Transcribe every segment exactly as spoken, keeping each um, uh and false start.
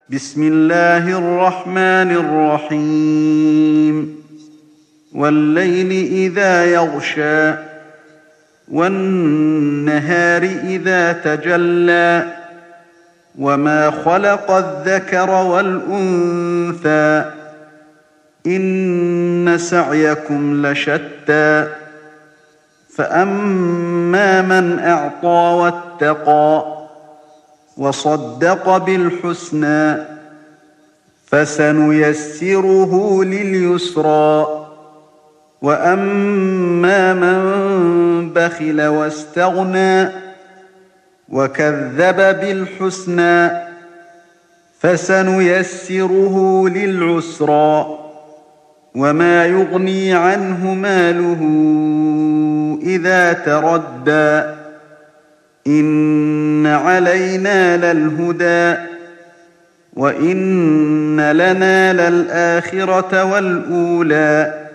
بسم الله الرحمن الرحيم والليل إذا يغشى والنهار إذا تجلى وما خلق الذكر والأنثى إن سعيكم لشتى فأما من أعطى واتقى وصدق بالحسنى فسنيسره لليسرى وأما من بخل واستغنى وكذب بالحسنى فسنيسره للعسرى وما يغني عنه ماله إذا تردى إن علينا للهدى وإن لنا للآخرة والأولى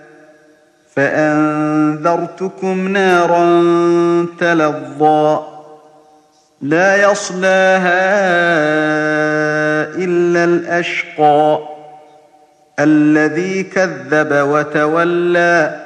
فأنذرتكم نارا تلظى لا يصلاها إلا الأشقى الذي كذب وتولى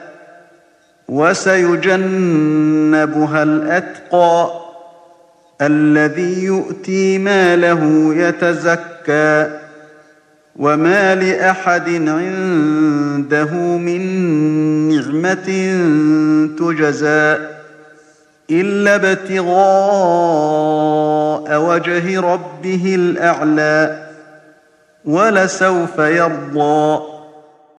وسيجنبها الأتقى الذي يؤتي ماله يتزكى وما لأحد عنده من نعمة تجزى إلا ابتغاء وجه ربه الأعلى ولسوف يرضى